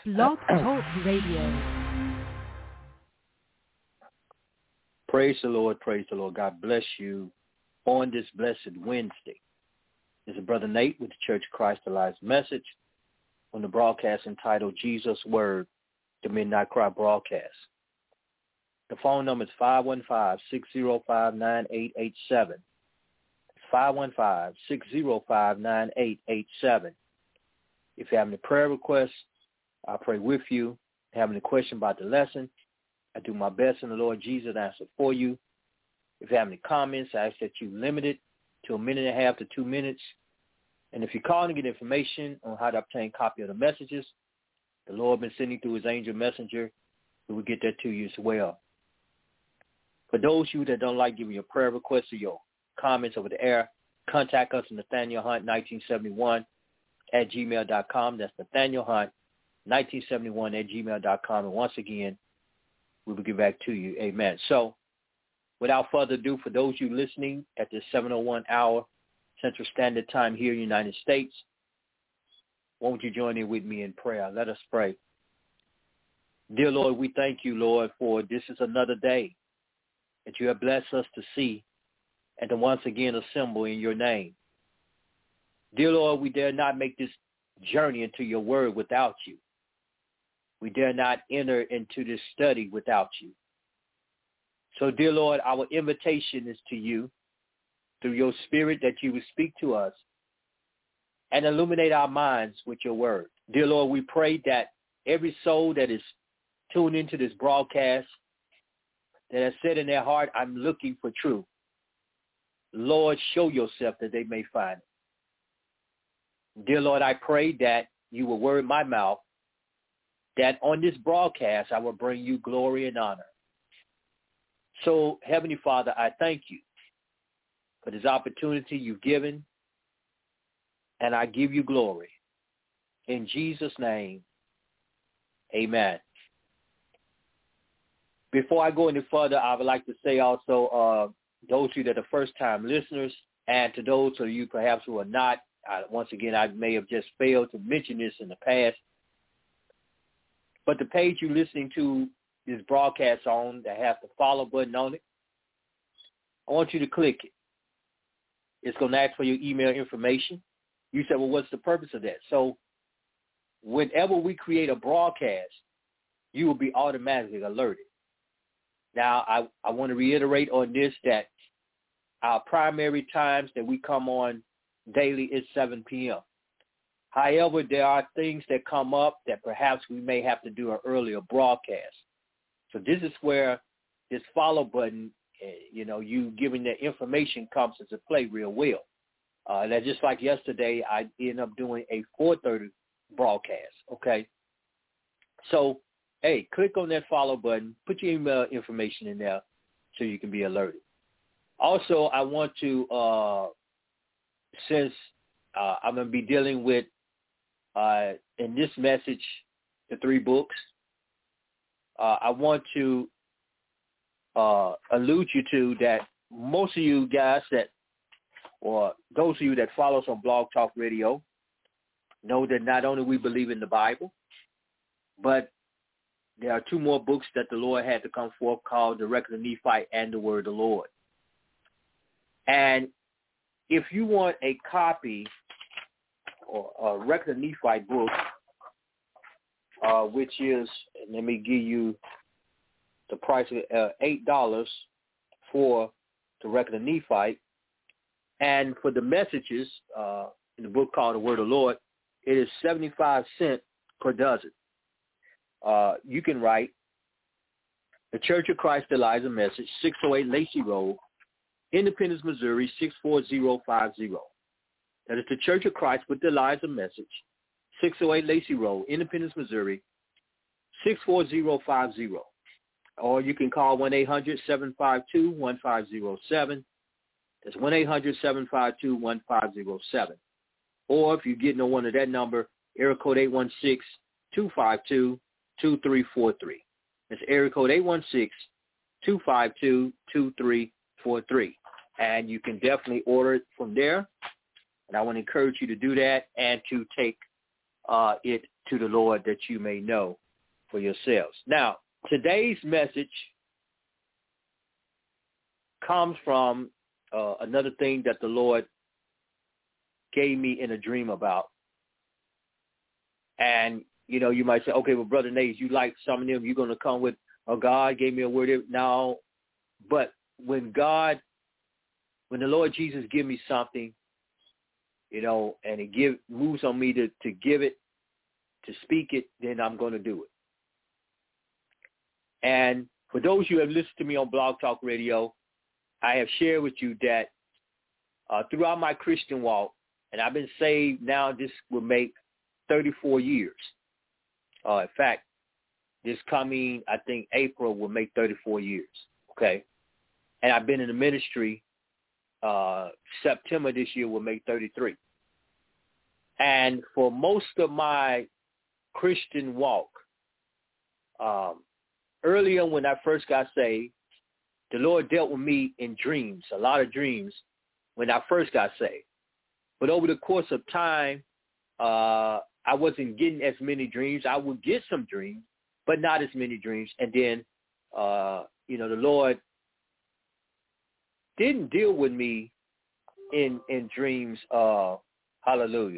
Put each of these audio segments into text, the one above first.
Blog Talk Radio. Praise the Lord, praise the Lord. God bless you on this blessed Wednesday. This is Brother Nate with the Church of Christ Alive's message on the broadcast entitled Jesus Word, the Midnight Cry broadcast. The phone number is 515-605-9887. 515-605-9887. If you have any prayer requests, I'll pray with you. If you have any question about the lesson, I do my best in the Lord Jesus to answer for you. If you have any comments, I ask that you limit it to 1.5 to 2 minutes. And if you're calling to get information on how to obtain a copy of the messages, the Lord has been sending through his angel messenger, we will get that to you as well. For those of you that don't like giving your prayer requests or your comments over the air, contact us at NathanielHunt1971@gmail.com. That's NathanielHunt1971@gmail.com. And once again, we will get back to you. Amen. So without further ado, for those of you listening at this 7:01 hour Central Standard Time here in the United States, won't you join in with me in prayer? Let us pray. Dear Lord, we thank you, Lord, for this is another day that you have blessed us to see and to once again assemble in your name. Dear Lord, we dare not make this journey into your word without you. We dare not enter into this study without you. So, dear Lord, our invitation is to you through your spirit that you would speak to us and illuminate our minds with your word. Dear Lord, we pray that every soul that is tuned into this broadcast that has said in their heart, I'm looking for truth. Lord, show yourself that they may find it. Dear Lord, I pray that you will word my mouth, that on this broadcast I will bring you glory and honor. So, Heavenly Father, I thank you for this opportunity you've given, and I give you glory. In Jesus' name, amen. Before I go any further, I would like to say also, those of you that are first-time listeners, and to those of you perhaps who are not, once again, I may have just failed to mention this in the past, but the page you're listening to this broadcast on that has the follow button on it, I want you to click it. It's going to ask for your email information. You say, well, what's the purpose of that? So whenever we create a broadcast, you will be automatically alerted. Now, I want to reiterate on this that our primary times that we come on daily is 7 p.m. However, there are things that come up that perhaps we may have to do an earlier broadcast. So this is where this follow button, you giving that information comes into play real well. That's just like yesterday, I ended up doing a 4:30 broadcast, okay? So, hey, click on that follow button, put your email information in there so you can be alerted. Also, I want to, since I'm going to be dealing with, in this message, the 3 books, I want to allude you to that most of you guys or those of you that follow us on Blog Talk Radio know that not only we believe in the Bible, but there are 2 more books that the Lord had to come forth called the Record of Nephi and the Word of the Lord. And if you want a copy or a Record of Nephi book, which is, let me give you the price of $8 for the Record of Nephi, and for the messages in the book called the Word of the Lord, it is 75 cents per dozen. You can write the Church of Christ Eliza Message, 608 Lacey Road, Independence, Missouri, 64050. That is the Church of Christ with the Eliza Message, 608 Lacey Road, Independence, Missouri, 64050. Or you can call 1-800-752-1507. That's 1-800-752-1507. Or if you're getting on one of that number, area code 816-252-2343. That's area code 816-252-2343. And you can definitely order it from there. And I want to encourage you to do that and to take it to the Lord that you may know for yourselves. Now, today's message comes from another thing that the Lord gave me in a dream about. And, you know, you might say, okay, well, Brother Nate, you like some of them, you're going to come with, oh, God gave me a word. Now, but when the Lord Jesus give me something, you know, and it moves on me to give it, to speak it, then I'm going to do it. And for those who have listened to me on Blog Talk Radio, I have shared with you that throughout my Christian walk, and I've been saved now, this will make 34 years. In fact, this coming, I think, April will make 34 years, okay? And I've been in the ministry, September this year will make 33. And for most of my Christian walk, earlier when I first got saved, the Lord dealt with me in dreams, a lot of dreams when I first got saved. But over the course of time, I wasn't getting as many dreams. I would get some dreams, but not as many dreams. And then, you know, the Lord didn't deal with me in dreams. Hallelujah.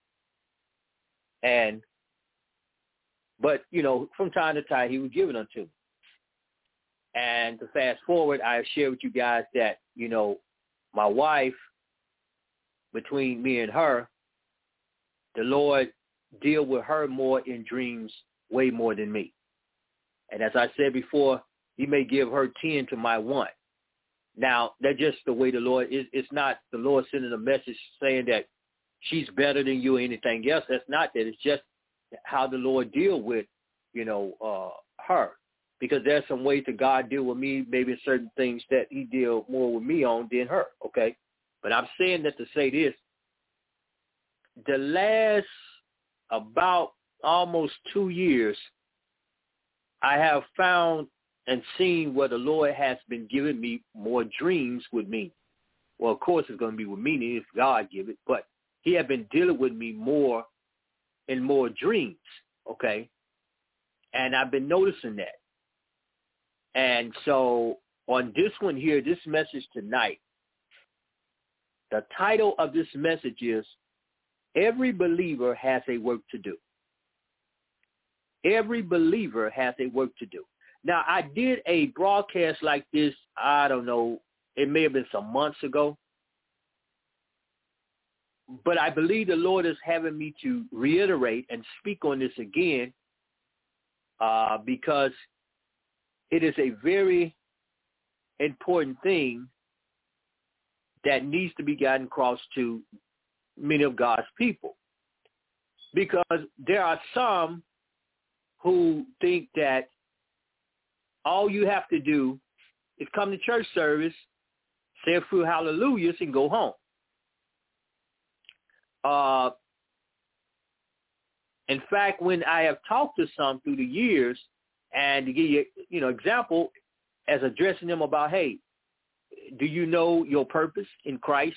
But, you know, from time to time, he would give it unto me. And to fast forward, I have shared with you guys that, you know, my wife, between me and her, the Lord deal with her more in dreams, way more than me. And as I said before, he may give her 10 to my 1. Now, that's just the way the Lord is. It's not the Lord sending a message saying that she's better than you or anything else. That's not that. It's just how the Lord deal with, you know, her. Because there's some ways that God deal with me, maybe certain things that he deal more with me on than her, okay? But I'm saying that to say this. The last about almost 2 years, I have found and seen where the Lord has been giving me more dreams with me. Well, of course, it's going to be with me if God give it, but he had been dealing with me more and more dreams, okay? And I've been noticing that. And so on this one here, this message tonight, the title of this message is, Every Believer Has a Work to Do. Every believer has a work to do. Now, I did a broadcast like this, I don't know, it may have been some months ago, but I believe the Lord is having me to reiterate and speak on this again because it is a very important thing that needs to be gotten across to many of God's people. Because there are some who think that all you have to do is come to church service, say a few hallelujahs, and go home. In fact, when I have talked to some through the years, and to give you, you know, example, as addressing them about, hey, do you know your purpose in Christ?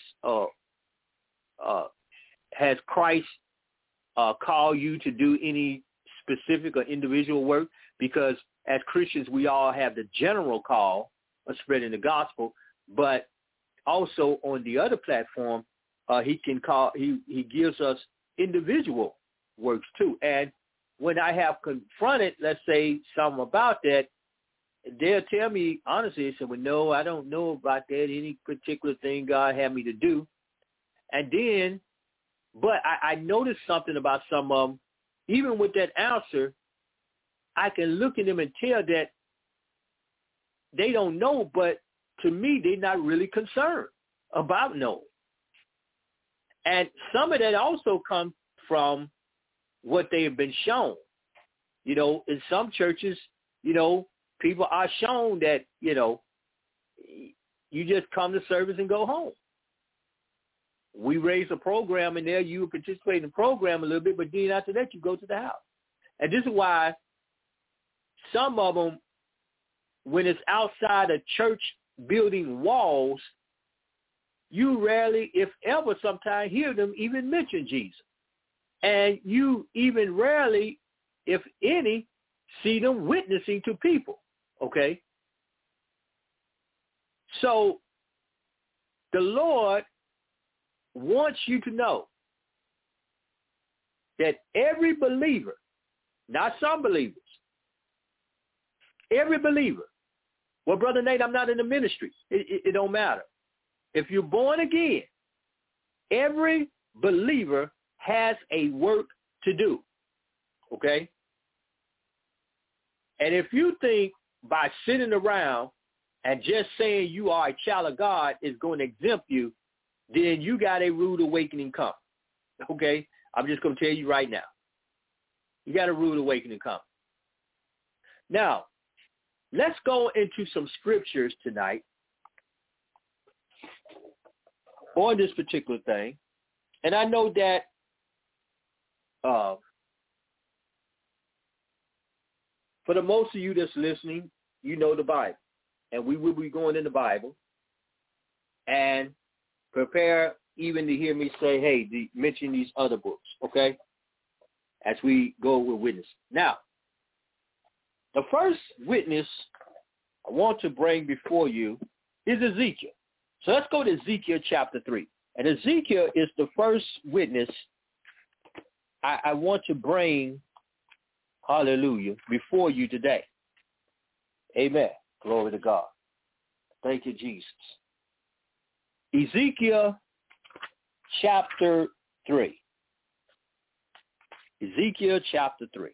Has Christ called you to do any specific or individual work? Because as Christians, we all have the general call of spreading the gospel, but also on the other platform, he gives us individual works too. And when I have confronted, let's say, some about that, they'll tell me honestly, they say, well, no, I don't know about that, any particular thing God had me to do. And then, but I noticed something about some of them. Even with that answer, I can look at them and tell that they don't know, but to me, they're not really concerned about knowing. And some of that also comes from what they have been shown. You know, in some churches, you know, people are shown that, you know, you just come to service and go home. We raise a program in there, you participate in the program a little bit, but then after that you go to the house. And this is why some of them, when it's outside of church building walls, you rarely, if ever, sometimes hear them even mention Jesus. And you even rarely, if any, see them witnessing to people, okay? So the Lord wants you to know that every believer, not some believers, every believer, well, Brother Nate, I'm not in the ministry. It don't matter. If you're born again, every believer has a work to do, okay? And if you think by sitting around and just saying you are a child of God is going to exempt you, then you got a rude awakening coming, okay? I'm just going to tell you right now. You got a rude awakening coming. Now, let's go into some scriptures tonight on this particular thing. And I know that for the most of you that's listening, you know the Bible. And we will be going in the Bible. And prepare even to hear me say, hey, mention these other books, okay? As we go with witness. Now, the first witness I want to bring before you is Ezekiel. So let's go to Ezekiel chapter 3. And Ezekiel is the first witness I want to bring, hallelujah, before you today. Amen. Glory to God. Thank you, Jesus. Ezekiel chapter 3. Ezekiel chapter 3.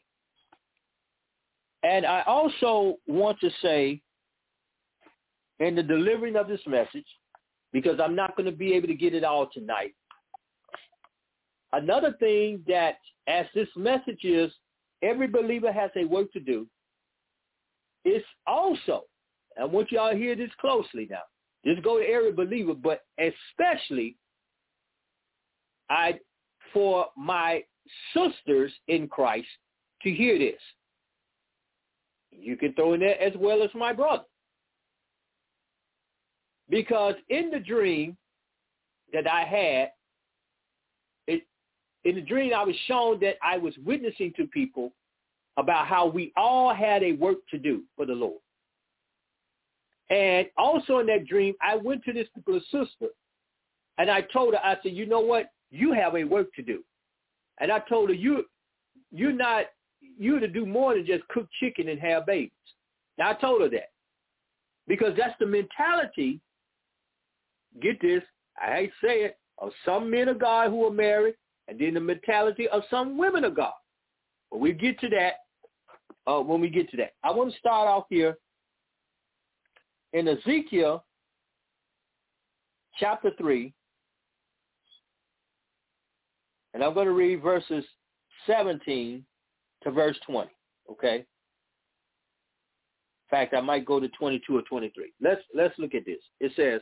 And I also want to say in the delivering of this message, because I'm not going to be able to get it all tonight, another thing that as this message is, every believer has a work to do, is also, I want y'all to hear this closely now, just go to every believer, but especially for my sisters in Christ to hear this. You can throw in there as well as my brother. Because in the dream that I had, in the dream I was shown that I was witnessing to people about how we all had a work to do for the Lord. And also in that dream, I went to this particular sister, and I told her, I said, you know what? You have a work to do. And I told her, you're to do more than just cook chicken and have babies. Now, I told her that. Because that's the mentality, get this, I hate to say it, of some men of God who are married, and then the mentality of some women of God. But we'll get to that when we get to that. I want to start off here in Ezekiel chapter 3, and I'm going to read verses 17 to verse 20, okay? In fact, I might go to 22 or 23. Let's look at this. It says,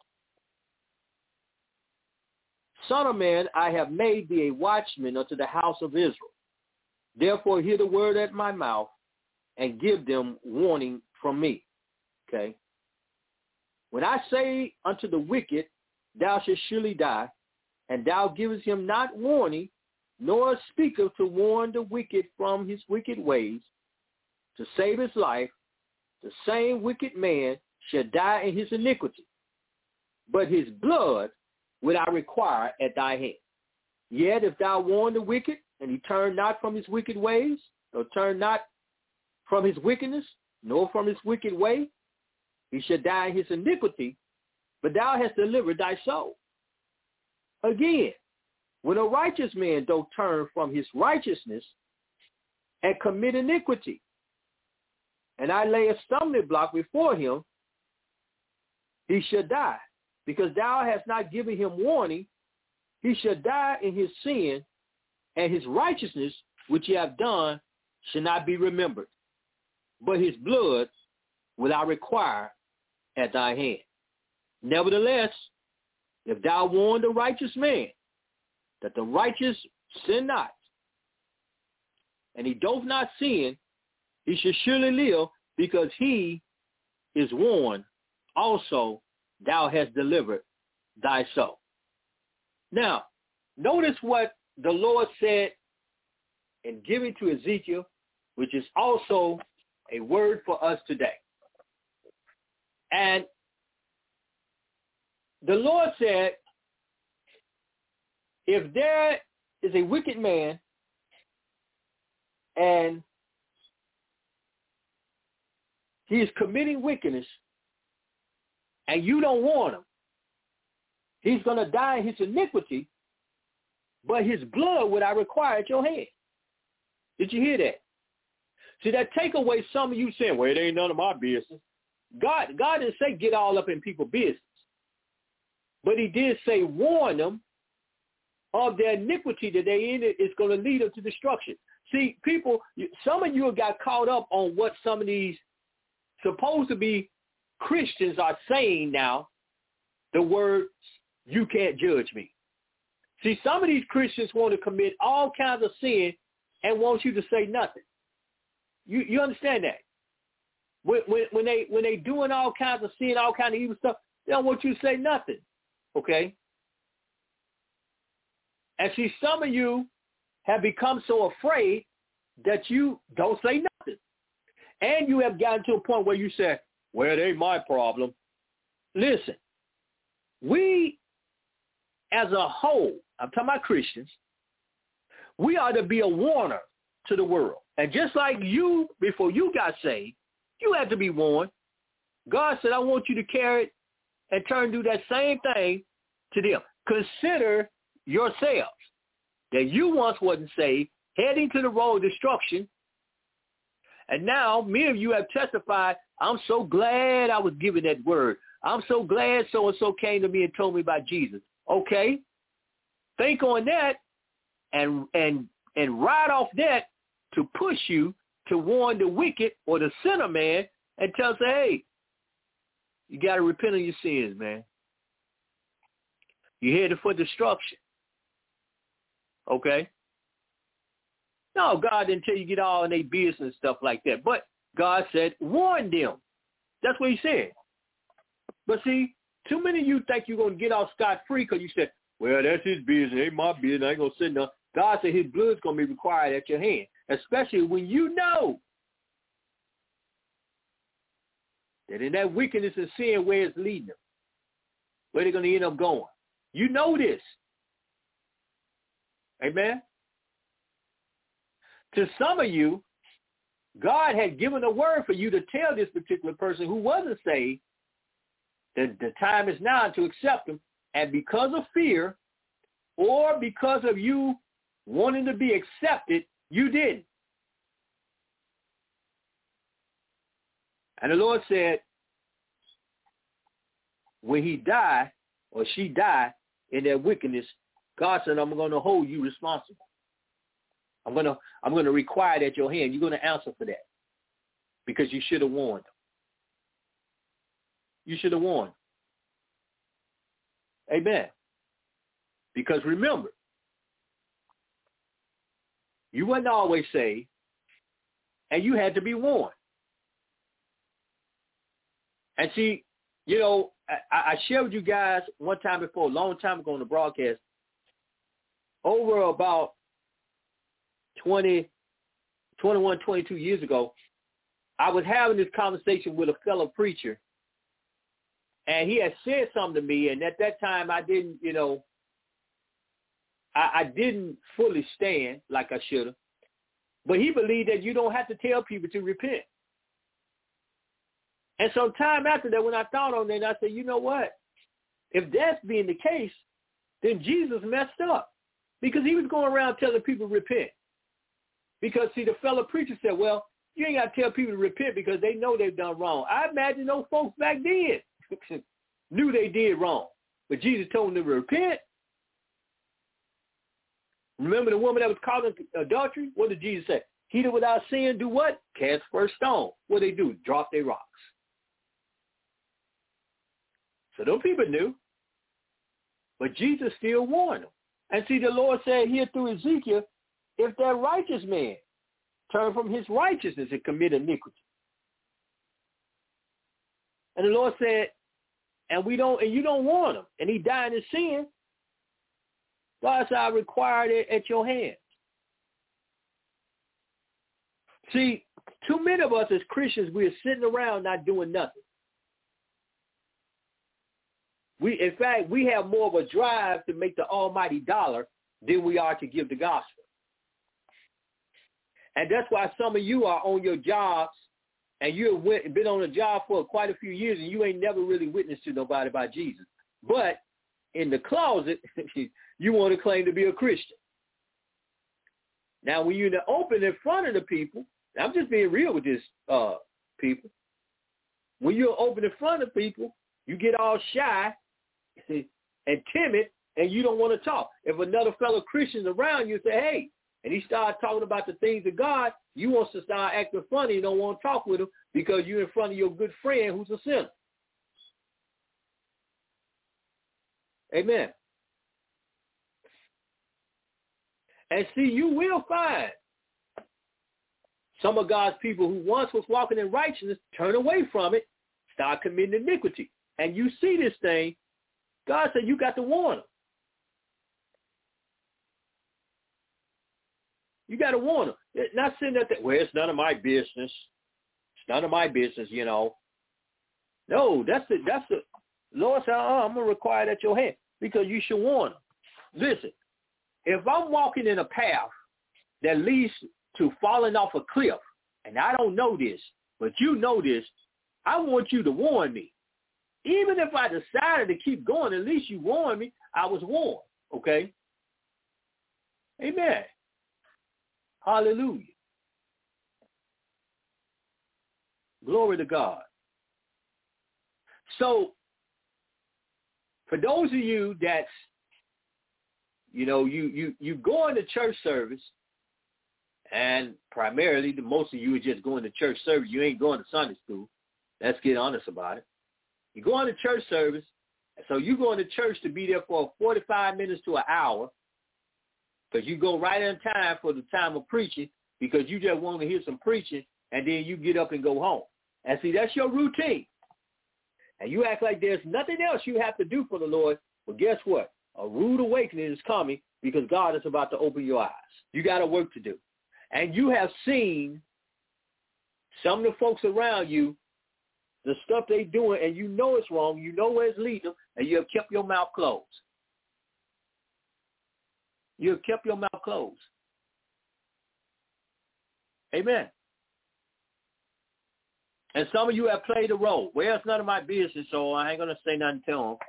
Son of man, I have made thee a watchman unto the house of Israel. Therefore hear the word at my mouth, and give them warning from me. Okay? When I say unto the wicked, thou shalt surely die, and thou givest him not warning, nor speaketh to warn the wicked from his wicked ways, to save his life, the same wicked man shall die in his iniquity. But his blood will I require at thy hand. Yet if thou warn the wicked, and he turn not from his wicked ways, nor turn not from his wickedness, nor from his wicked way, he shall die in his iniquity, but thou hast delivered thy soul. Again, when a righteous man doth turn from his righteousness and commit iniquity, and I lay a stumbling block before him, he shall die. Because thou hast not given him warning, he shall die in his sin, and his righteousness which he hath done shall not be remembered. But his blood will I require at thy hand. Nevertheless, if thou warn the righteous man, that the righteous sin not, and he doth not sin, he shall surely live, because he is warned. Also, thou hast delivered thy soul. Now, notice what the Lord said and giving to Ezekiel, which is also a word for us today. And the Lord said, if there is a wicked man and he is committing wickedness and you don't warn him, he's going to die in his iniquity, but his blood would I require at your hand. Did you hear that? See, that take away some of you saying, well, it ain't none of my business. God didn't say get all up in people's business. But he did say warn them of their iniquity that they in it is going to lead them to destruction. See, people, some of you have got caught up on what some of these supposed to be Christians are saying now, the words, you can't judge me. See, some of these Christians want to commit all kinds of sin and want you to say nothing. You understand that? When they doing all kinds of sin, all kinds of evil stuff, they don't want you to say nothing. Okay? And see, some of you have become so afraid that you don't say nothing. And you have gotten to a point where you say, well, it ain't my problem. Listen, we as a whole, I'm talking about Christians, we ought to be a warner to the world. And just like you, before you got saved, you had to be warned. God said, I want you to carry it and turn and do that same thing to them. Consider yourselves that you once wasn't saved, heading to the road of destruction. And now many of you have testified, I'm so glad I was given that word. I'm so glad so-and-so came to me and told me about Jesus. Okay. Think on that and ride off that to push you to warn the wicked or the sinner man and tell say, hey, you got to repent of your sins, man. You're headed for destruction. Okay? No, God didn't tell you get all in their business and stuff like that. But God said, warn them. That's what he said. But see, too many of you think you're going to get off scot-free because you said, well, that's his business. It ain't my business. I ain't going to sit down. God said his blood's going to be required at your hand, especially when you know that in that wickedness and sin where it's leading them, where they're going to end up going. You know this. Amen? To some of you, God had given a word for you to tell this particular person who wasn't saved that the time is now to accept him. And because of fear or because of you wanting to be accepted, you didn't. And the Lord said, when he died or she died in their wickedness, God said, I'm going to hold you responsible. I'm going to require that at your hand. You're going to answer for that because you should have warned them. You should have warned them. Amen. Because remember, you wasn't always saved, and you had to be warned. And see, you know, I shared with you guys one time before, a long time ago on the broadcast, over about 21, 22 years ago, I was having this conversation with a fellow preacher, and he had said something to me, and at that time I didn't, you know, I didn't fully stand like I should have, but he believed that you don't have to tell people to repent. And so time after that, when I thought on that, I said, you know what? If that's being the case, then Jesus messed up because he was going around telling people to repent. Because, see, the fellow preacher said, well, you ain't got to tell people to repent because they know they've done wrong. I imagine those folks back then knew they did wrong. But Jesus told them to repent. Remember the woman that was caught in adultery? What did Jesus say? He that without sin do what? Cast first stone. What did they do? Drop their rocks. So those people knew. But Jesus still warned them. And see, the Lord said here through Ezekiel, if that righteous man turn from his righteousness and commit iniquity. And the Lord said, and you don't warn him, and he died in his sin, God said, I required it at your hands. See, too many of us as Christians, we are sitting around not doing nothing. In fact, we have more of a drive to make the almighty dollar than we are to give the gospel. And that's why some of you are on your jobs and you've been on a job for quite a few years and you ain't never really witnessed to nobody about Jesus. But in the closet, you want to claim to be a Christian. Now, when you're in the open in front of the people, I'm just being real with this, people. When you're open in front of people, you get all shy and timid, and you don't want to talk. If another fellow Christian's around you, say, hey, and he starts talking about the things of God, you want to start acting funny and don't want to talk with him because you're in front of your good friend who's a sinner. Amen. And see, you will find some of God's people who once was walking in righteousness turn away from it, start committing iniquity. And you see this thing, God said you got to warn them. You got to warn them. Not sitting at that, well, it's none of my business. It's none of my business, you know. No, that's the Lord said, I'm going to require it at your hand because you should warn them. Listen, if I'm walking in a path that leads to falling off a cliff, and I don't know this, but you know this, I want you to warn me. Even if I decided to keep going, at least you warned me. I was warned, okay? Amen. Hallelujah. Glory to God. So, for those of you that's, you know, you go into church service, and primarily, most of you are just going to church service. You ain't going to Sunday school. Let's get honest about it. You go into church service, so you go into church to be there for 45 minutes to an hour, because you go right in time for the time of preaching, because you just want to hear some preaching, and then you get up and go home. And see, that's your routine. And you act like there's nothing else you have to do for the Lord. Well, guess what? A rude awakening is coming because God is about to open your eyes. You got a work to do. And you have seen some of the folks around you, the stuff they doing, and you know it's wrong, you know where it's leading, and you have kept your mouth closed. You have kept your mouth closed. Amen. And some of you have played a role. Well, it's none of my business, so I ain't going to say nothing to them.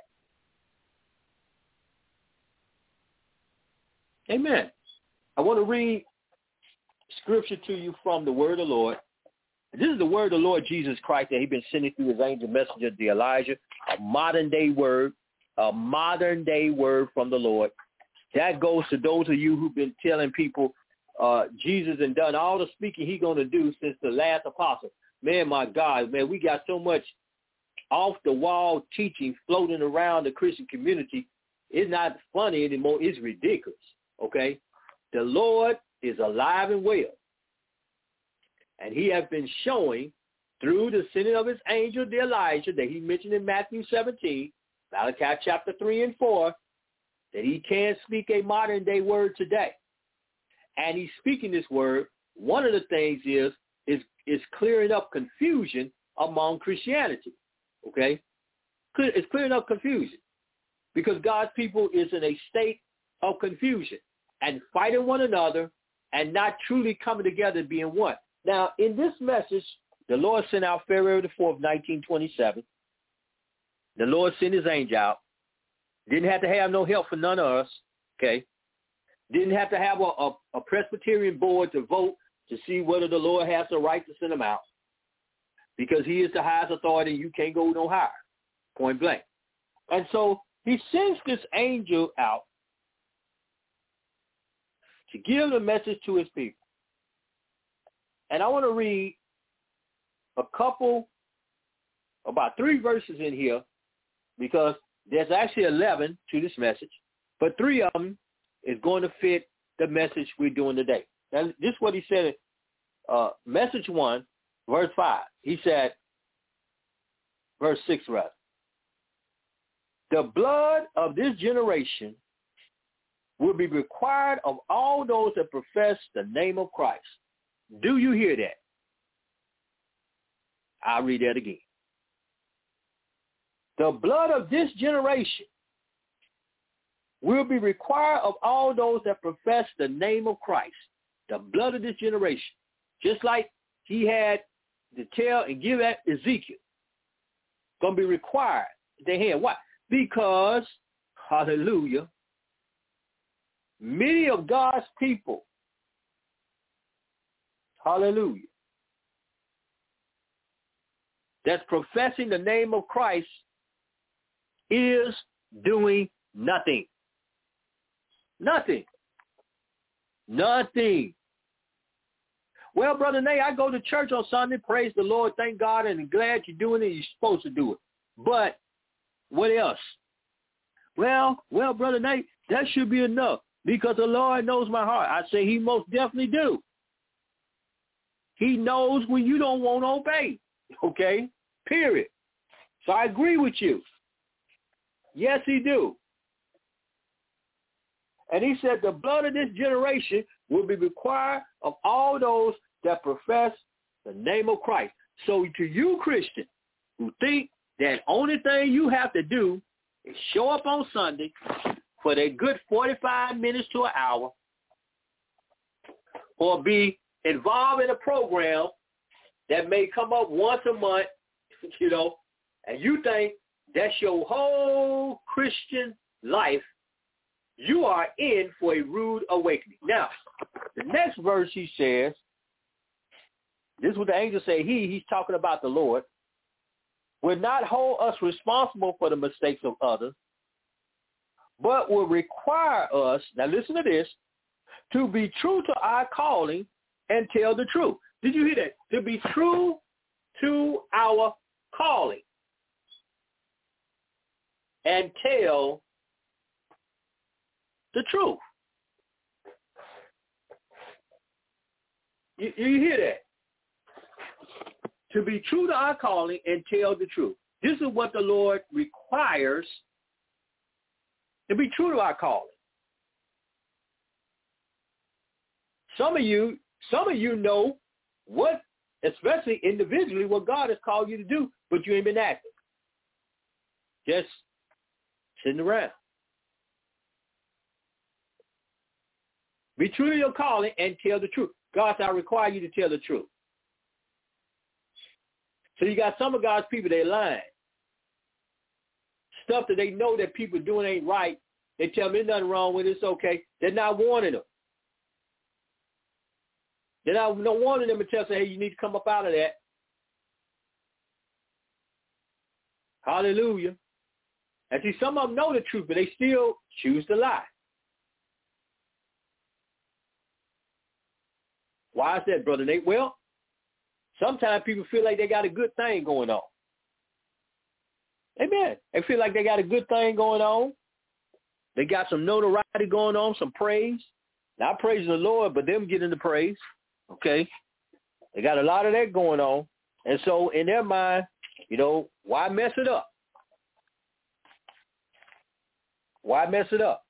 Amen. I want to read scripture to you from the word of the Lord. This is the word of the Lord Jesus Christ that he's been sending through his angel messenger, the Elijah, a modern day word from the Lord. That goes to those of you who've been telling people Jesus and done all the speaking he's going to do since the last apostle. Man, my God, man, we got so much off-the-wall teaching floating around the Christian community. It's not funny anymore. It's ridiculous, okay? The Lord is alive and well. And he has been showing through the sending of his angel, the Elijah, that he mentioned in Matthew 17, Malachi chapter 3 and 4, that he can speak a modern-day word today. And he's speaking this word. One of the things is clearing up confusion among Christianity, okay? It's clearing up confusion because God's people is in a state of confusion and fighting one another and not truly coming together being one. Now, in this message, the Lord sent out February the 4th, 1927. The Lord sent his angel out. Didn't have to have no help for none of us, okay? Didn't have to have a Presbyterian board to vote to see whether the Lord has the right to send him out because he is the highest authority and you can't go no higher, point blank. And so he sends this angel out to give the message to his people. And I want to read about 3 verses in here because there's actually 11 to this message, but 3 of them is going to fit the message we're doing today. Now, this is what he said in message 1, verse 5. He said, verse 6 rather, the blood of this generation will be required of all those that profess the name of Christ. Do you hear that? I'll read that again. The blood of this generation will be required of all those that profess the name of Christ. The blood of this generation. Just like he had to tell and give at Ezekiel. Going to be required. They had why? Because, hallelujah, many of God's people, hallelujah, that's professing the name of Christ is doing nothing. Nothing. Nothing. Well, Brother Nate, I go to church on Sunday, praise the Lord, thank God, and I'm glad you're doing it. You're supposed to do it. But what else? Well, Brother Nate, that should be enough because the Lord knows my heart. I say he most definitely do. He knows when you don't want to obey, okay? Period. So I agree with you. Yes, he do. And he said the blood of this generation will be required of all those that profess the name of Christ. So to you, Christian, who think that only thing you have to do is show up on Sunday for that good 45 minutes to an hour or be involved in a program that may come up once a month, and you think that's your whole Christian life, you are in for a rude awakening. Now, the next verse he says, this is what the angel say, he's talking about the Lord, will not hold us responsible for the mistakes of others, but will require us, now listen to this, to be true to our calling and tell the truth. Did you hear that? To be true to our calling and tell the truth. You hear that? To be true to our calling and tell the truth. This is what the Lord requires, to be true to our calling. Some of you know what, especially individually, what God has called you to do, but you ain't been active. Just sitting around. Be true to your calling and tell the truth. God said, I require you to tell the truth. So you got some of God's people, they lying. Stuff that they know that people doing ain't right. They tell them there's nothing wrong with it, it's okay. They're not warning them. They're not warning them and tell them, hey, you need to come up out of that. Hallelujah. And see, some of them know the truth, but they still choose to lie. Why is that, Brother Nate? Well, sometimes people feel like they got a good thing going on. Amen. They feel like they got a good thing going on. They got some notoriety going on, some praise. Not praising the Lord, but them getting the praise. Okay? They got a lot of that going on. And so in their mind, why mess it up? Why mess it up?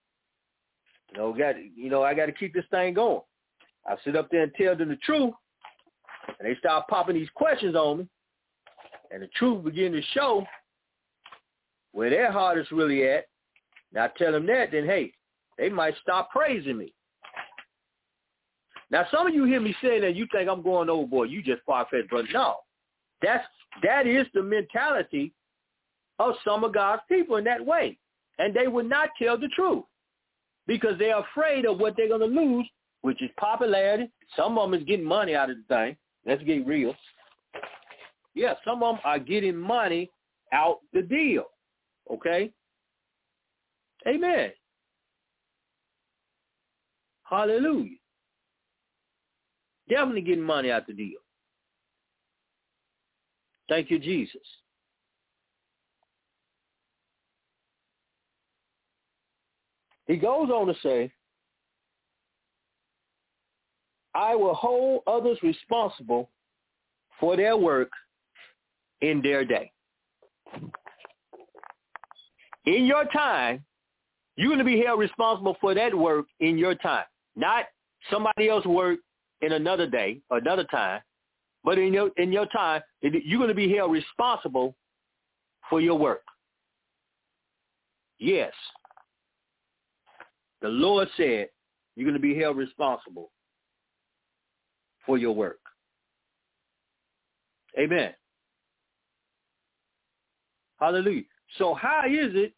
I got to keep this thing going. I sit up there and tell them the truth, and they start popping these questions on me, and the truth begin to show where their heart is really at. Now I tell them that, then hey, they might stop praising me. Now some of you hear me saying that you think I'm going overboard. You just far-fetched, brother. No, that is the mentality of some of God's people in that way, and they will not tell the truth because they're afraid of what they're going to lose, which is popularity. Some of them is getting money out of the thing. Let's get real. Yeah, some of them are getting money out the deal. Okay? Amen. Hallelujah. Definitely getting money out the deal. Thank you, Jesus. He goes on to say, I will hold others responsible for their work in their day. In your time, You're going to be held responsible for that work in your time, not somebody else's work in another day, another time, but in your time, you're going to be held responsible for your work. Yes. The Lord said you're going to be held responsible for your work. Amen. Hallelujah. So how is it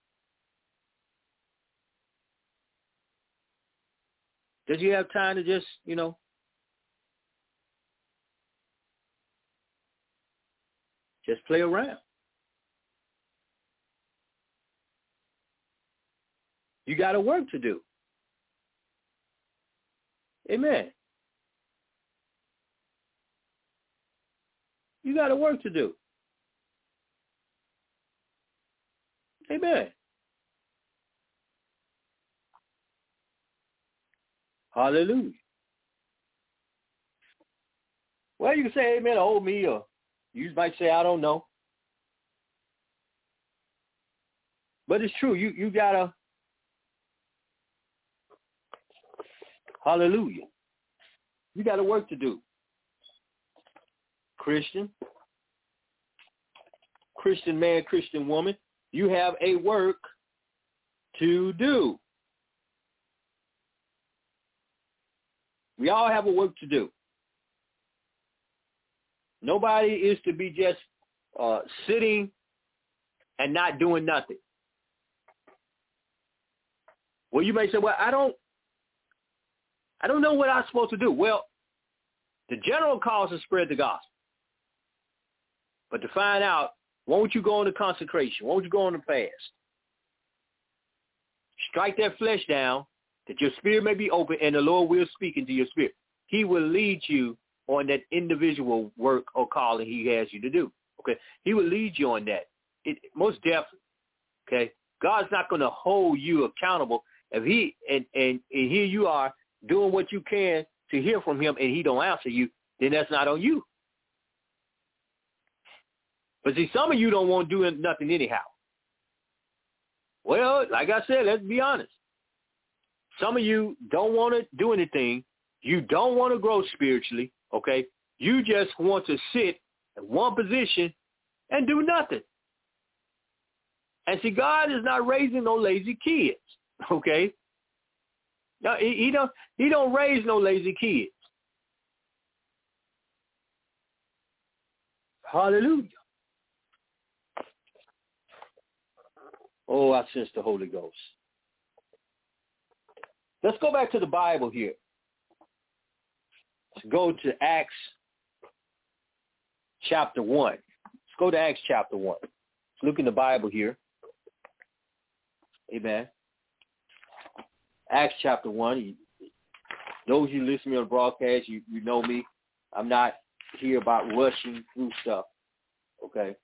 that you have time to just, just play around? You got a work to do. Amen. You got a work to do. Amen. Hallelujah. Well, you can say amen, or me, or you might say, I don't know. But it's true. You got to, hallelujah. You got a work to do. Christian man, Christian woman, you have a work to do. We all have a work to do. Nobody is to be just sitting and not doing nothing. Well, you may say, well, I don't know what I'm supposed to do. Well, the general cause is spread the gospel. But to find out, won't you go into consecration? Won't you go on a fast? Strike that flesh down, that your spirit may be open, and the Lord will speak into your spirit. He will lead you on that individual work or calling he has you to do. Okay? He will lead you on that. Most definitely. Okay? God's not going to hold you accountable if and here you are doing what you can to hear from him and he don't answer you, then that's not on you. But see, some of you don't want to do nothing anyhow. Well, like I said, let's be honest. Some of you don't want to do anything. You don't want to grow spiritually, okay? You just want to sit in one position and do nothing. And see, God is not raising no lazy kids, okay? No, he don't raise no lazy kids. Hallelujah. Oh, I sense the Holy Ghost. Let's go back to the Bible here. Let's go to Acts chapter 1. Let's go to Acts chapter 1. Let's look in the Bible here. Amen. Acts chapter 1. Those you listen to me on the broadcast, you know me. I'm not here about rushing through stuff. Okay.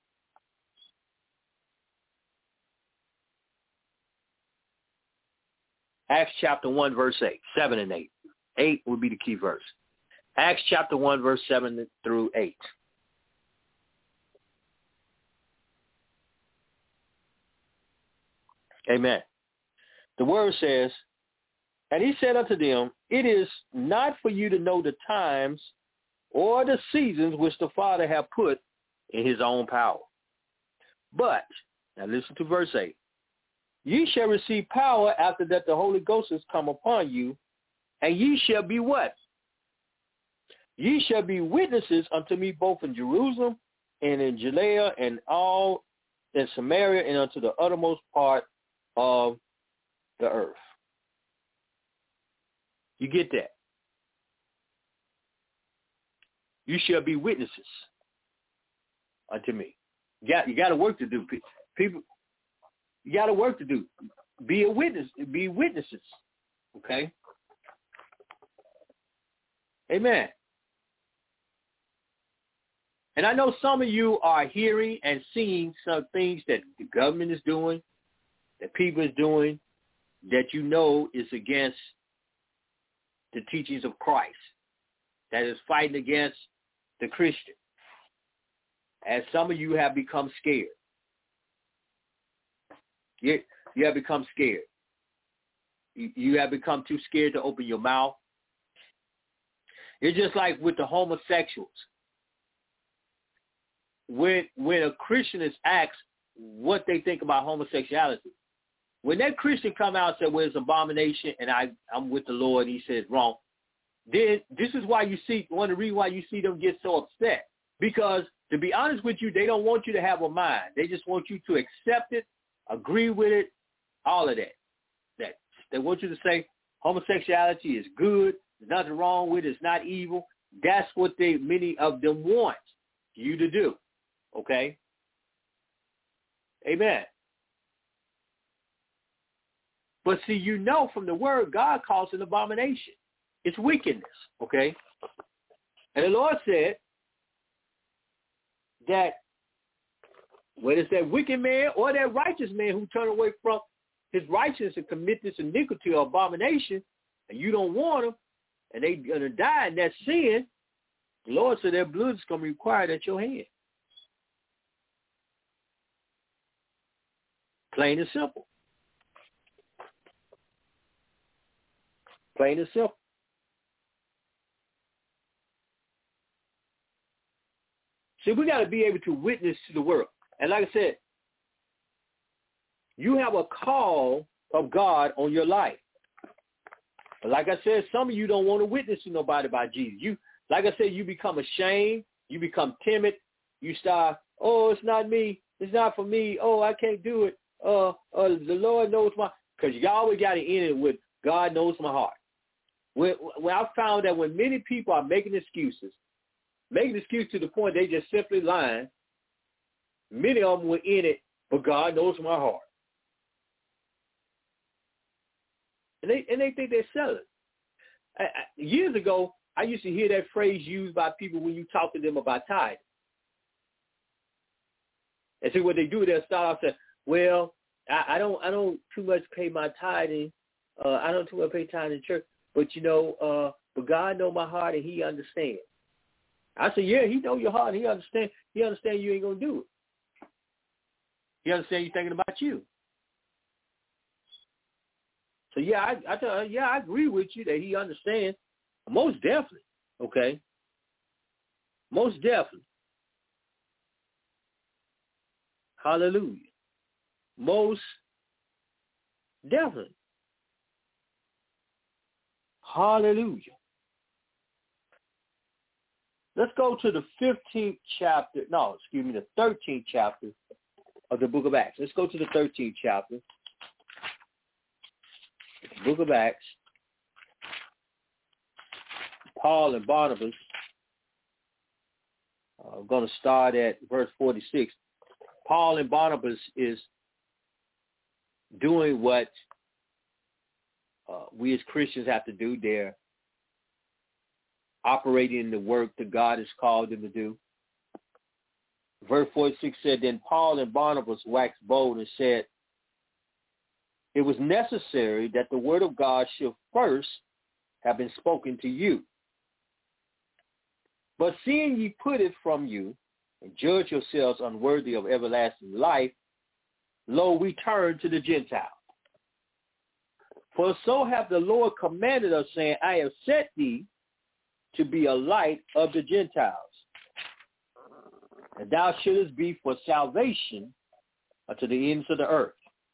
Acts chapter 1, verse 8, 7 and 8. 8 would be the key verse. Acts chapter 1, verse 7 through 8. Amen. The word says, and he said unto them, it is not for you to know the times or the seasons which the Father hath put in his own power. But, now listen to verse 8. Ye shall receive power after that the Holy Ghost has come upon you, and ye shall be what? Ye shall be witnesses unto me both in Jerusalem and in Judea and all in Samaria and unto the uttermost part of the earth. You get that? You shall be witnesses unto me. You got a work to do, people. You got a work to do. Be a witness. Be witnesses. Okay? Amen. And I know some of you are hearing and seeing some things that the government is doing, that people is doing, that you know is against the teachings of Christ, that is fighting against the Christian. And some of you have become scared. You have become scared. You have become too scared to open your mouth. It's just like with the homosexuals. When a Christian is asked what they think about homosexuality, when that Christian come out and say, well, it's an abomination and I'm with the Lord, he says wrong, then this is why you see, one of the reasons why you see them get so upset. Because to be honest with you, they don't want you to have a mind. They just want you to accept it, agree with it, all of that. They want you to say homosexuality is good, there's nothing wrong with it, it's not evil. That's what many of them want you to do. Okay? Amen. But see, you know from the word, God calls it an abomination. It's wickedness. Okay? And the Lord said that whether it's that wicked man or that righteous man who turn away from his righteousness and commit this iniquity or abomination, and you don't want them, and they're going to die in that sin, the Lord said their blood is going to be required at your hand. Plain and simple. Plain and simple. See, we got to be able to witness to the world. And like I said, you have a call of God on your life. But like I said, some of you don't want to witness to nobody about Jesus. Like I said, you become ashamed. You become timid. You start, oh, it's not me. It's not for me. Oh, I can't do it. The Lord knows my, because you always got to end it with God knows my heart. When I found that when many people are making excuses to the point they just simply lying, many of them were in it, but God knows my heart. And they think they're selling. Years ago, I used to hear that phrase used by people when you talk to them about tithing. And see what they do, they'll start off saying, well, I don't too much pay my tithing. I don't too much pay tithing in church. But, but God knows my heart and he understands. I said, yeah, he knows your heart and he understands. He understands you ain't going to do it. He understands you thinking about you. So, I agree with you that he understands. Most definitely, okay? Most definitely. Hallelujah. Most definitely. Hallelujah. Let's go to the 13th chapter of the book of Acts. Let's go to the 13th chapter. The book of Acts. Paul and Barnabas. I'm going to start at verse 46. Paul and Barnabas is doing what we as Christians have to do. They're operating the work that God has called them to do. Verse 46 said, then Paul and Barnabas waxed bold and said, it was necessary that the word of God should first have been spoken to you. But seeing ye put it from you, and judge yourselves unworthy of everlasting life, lo, we turn to the Gentiles. For so hath the Lord commanded us, saying, I have set thee to be a light of the Gentiles, and thou shouldest be for salvation unto the ends of the earth.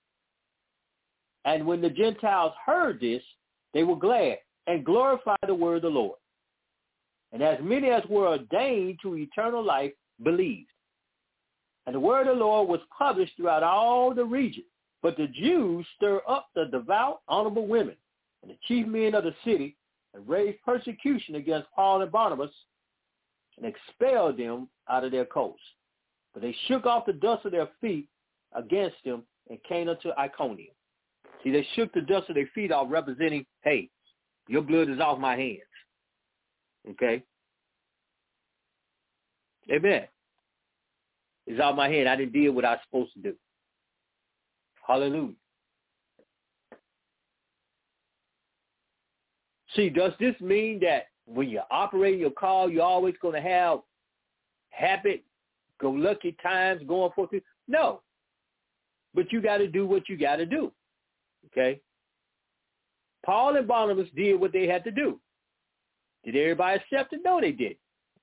And when the Gentiles heard this, they were glad and glorified the word of the Lord. And as many as were ordained to eternal life believed. And the word of the Lord was published throughout all the region. But the Jews stirred up the devout, honorable women and the chief men of the city and raised persecution against Paul and Barnabas and expelled them out of their coasts. But they shook off the dust of their feet against them and came unto Iconium. See, they shook the dust of their feet off, representing, hey, your blood is off my hands. Okay? Amen. It's off my hand. I didn't do what I was supposed to do. Hallelujah. See, does this mean that when you're operating your car, you're always going to have happy, go lucky times going forth? No. but you got to do what you got to do. Okay? Paul and Barnabas did what they had to do. Did everybody accept it? No, they didn't.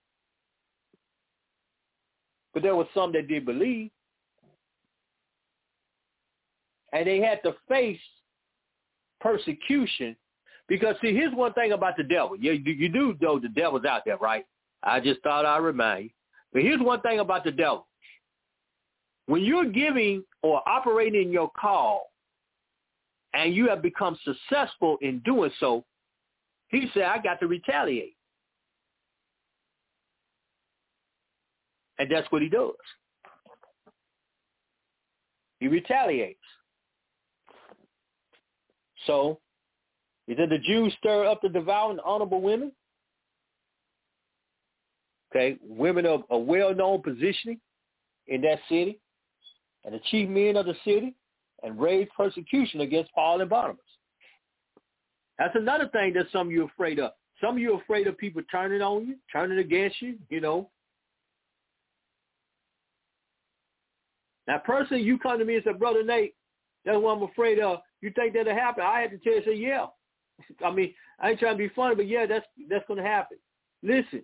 But there were some that did believe. And they had to face persecution. Because, see, here's one thing about the devil. You do know the devil's out there, right? I just thought I'd remind you. But here's one thing about the devil. When you're giving or operating in your call and you have become successful in doing so, he said, I got to retaliate. And that's what he does. He retaliates. So, he said the Jews stir up the devout and honorable women. Okay, women of a well-known positioning in that city, and the chief men of the city, and raised persecution against Paul and Barnabas. That's another thing that some of you are afraid of. Some of you are afraid of people turning on you, turning against you, you know. Now, personally, you come to me and say, Brother Nate, that's what I'm afraid of. You think that'll happen? I had to tell you, say, yeah. I mean, I ain't trying to be funny, but yeah, that's going to happen. Listen,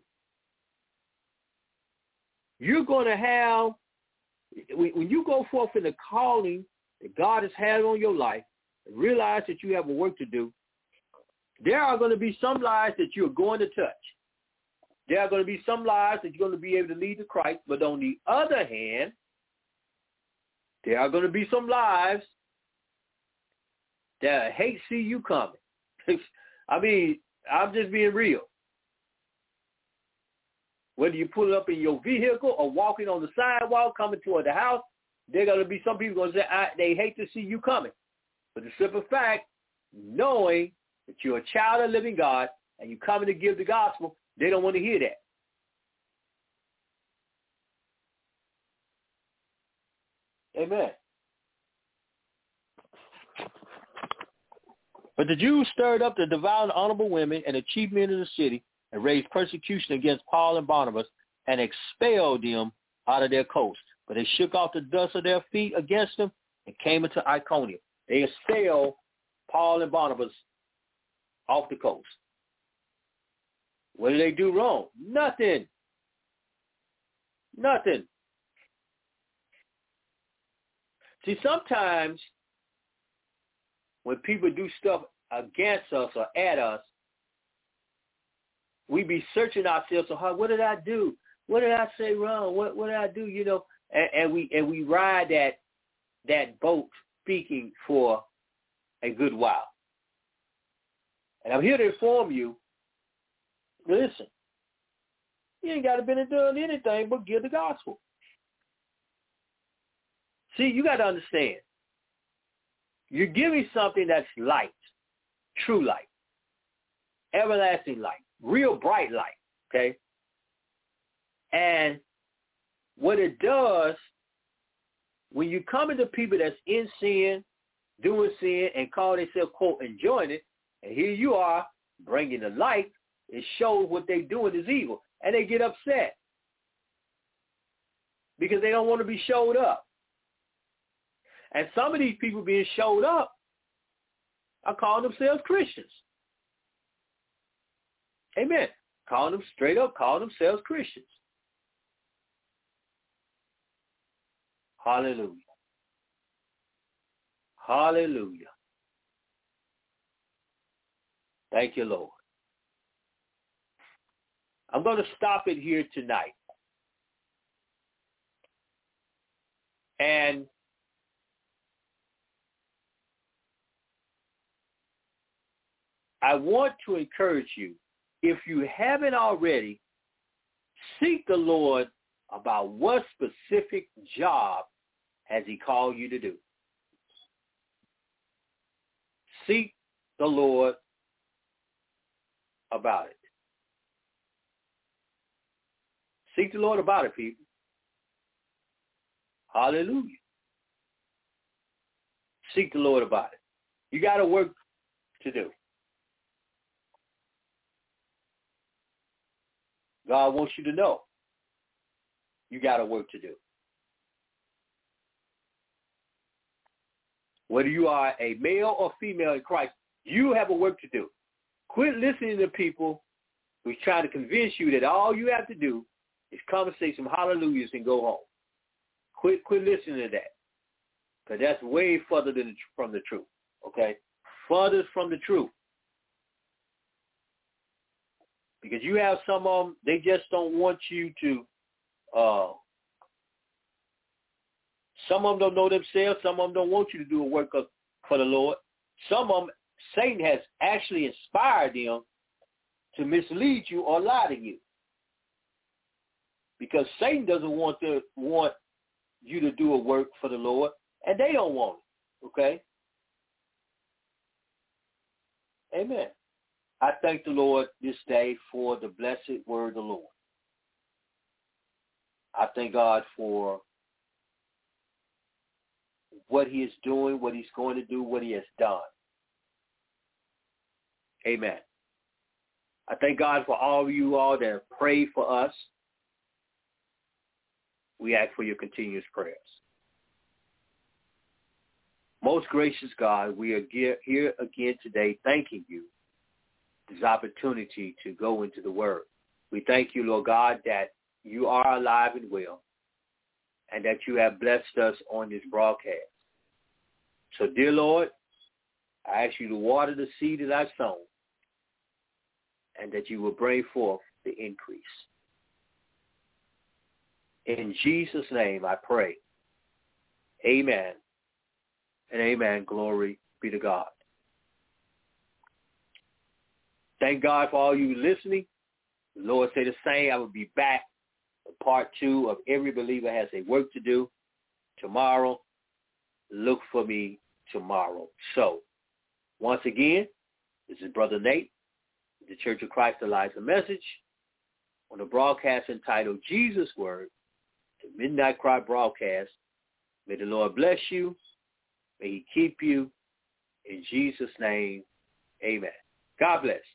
you're going to have, when you go forth in the calling that God has had on your life, and realize that you have a work to do, there are going to be some lives that you're going to touch. There are going to be some lives that you're going to be able to lead to Christ, but on the other hand, there are going to be some lives that hate see you coming. I mean, I'm just being real. Whether you pull up in your vehicle or walking on the sidewalk, coming toward the house, there are going to be some people going to say they hate to see you coming. But the simple fact, knowing that you're a child of the living God and you're coming to give the gospel, they don't want to hear that. Amen. But the Jews stirred up the devout and honorable women and the chief men of the city and raised persecution against Paul and Barnabas and expelled them out of their coast. But they shook off the dust of their feet against them and came into Iconium. They expelled Paul and Barnabas off the coast. What did they do wrong? Nothing. Nothing. See, sometimes when people do stuff against us or at us, we be searching ourselves. So, what did I do? What did I say wrong? What did I do? You know, and we ride that boat speaking for a good while. And I'm here to inform you. Listen, you ain't got to be doing anything but give the gospel. See, you got to understand. You're giving something that's light, true light, everlasting light, real bright light, okay? And what it does, when you come into people that's in sin, doing sin, and call themselves, quote, enjoying it, and here you are bringing the light, it shows what they're doing is evil. And they get upset because they don't want to be showed up. And some of these people being showed up are calling themselves Christians. Amen. Calling them straight up, calling themselves Christians. Hallelujah. Hallelujah. Thank you, Lord. I'm going to stop it here tonight. And I want to encourage you, if you haven't already, seek the Lord about what specific job has he called you to do. Seek the Lord about it. Seek the Lord about it, people. Hallelujah. Seek the Lord about it. You got a work to do. God wants you to know you got a work to do. whether you are a male or female in Christ, you have a work to do. Quit listening to people who's trying to convince you that all you have to do is come and say some hallelujahs and go home. Quit listening to that, because that's way further from the truth, okay? Furthest from the truth. Because you have some of them, they just don't want you to, some of them don't know themselves. Some of them don't want you to do a work for the Lord. Some of them, Satan has actually inspired them to mislead you or lie to you. Because Satan doesn't want you to do a work for the Lord, and they don't want it, okay? Amen. I thank the Lord this day for the blessed word of the Lord. I thank God for what he is doing, what he's going to do, what he has done. Amen. I thank God for all of you all that have prayed for us. We ask for your continuous prayers. Most gracious God, we are here again today thanking you for this opportunity to go into the Word. We thank you, Lord God, that you are alive and well, and that you have blessed us on this broadcast. So, dear Lord, I ask you to water the seed that I've sown, and that you will bring forth the increase. In Jesus' name I pray. Amen. And amen. Glory be to God. Thank God for all you listening. The Lord say the same. I will be back with part 2 of Every Believer Has a Work to Do tomorrow. Look for me tomorrow. So, once again, this is Brother Nate, the Church of Christ Elijah Message, on the broadcast entitled Jesus Word, the Midnight Cry broadcast. May the Lord bless you. May he keep you. In Jesus' name, amen. God bless.